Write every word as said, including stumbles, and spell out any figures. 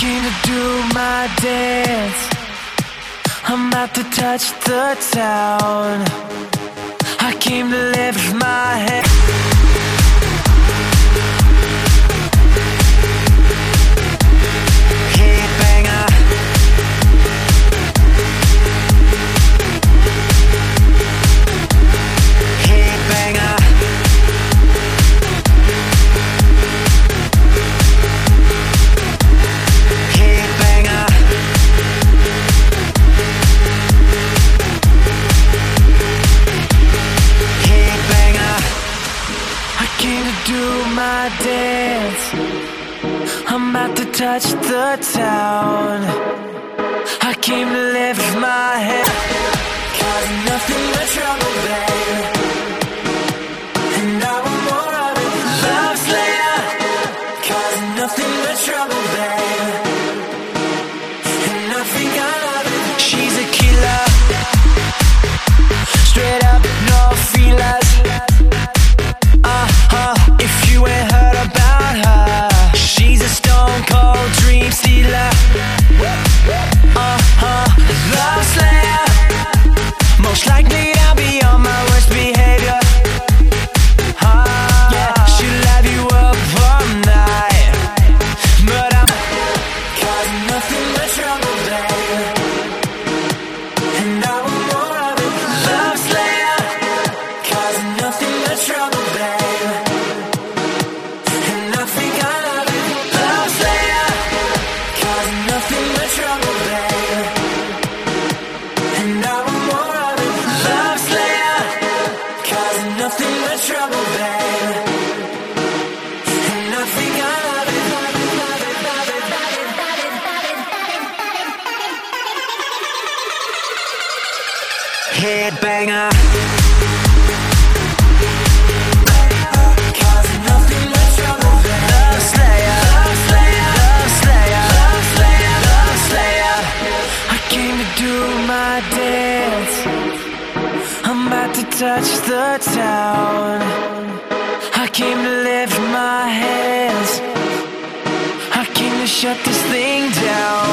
came to do my dance. I'm about to touch the town. I came to lift my head. Headbanger. Headbanger. Headbanger. Headbanger. I came to do my dance. I'm about to touch the town. I came to lift my head. Cause nothing but trouble, babe. And I want more of it. Love Slayer. Cause nothing but trouble, babe. And I think I love it. She's a killer. Straight up, no feelers. Uh-huh, if you ain't heard about her, she's a stone cold dream stealer. Uh-huh, love slayer. Most likely I'll be on my worst behavior. Uh, yeah, she'll have you up all night. But I'm cause nothing but trouble, babe. And I want more of it. Love slayer. Cause nothing but trouble, babe. And I think I love it. Love slayer. Cause nothing but trouble, babe. And I want more of it. Love slayer. Cause nothing but trouble, babe. And I think I love it. Love it, love it, love it, love it, love it, love it, love it. Headbanger. Cause nothing but trouble, babe. Love slayer, love slayer, love slayer, love slayer, love slayer. I came to do my dance. I'm about to touch the town. I came to lift my hands. I came to shut this thing down.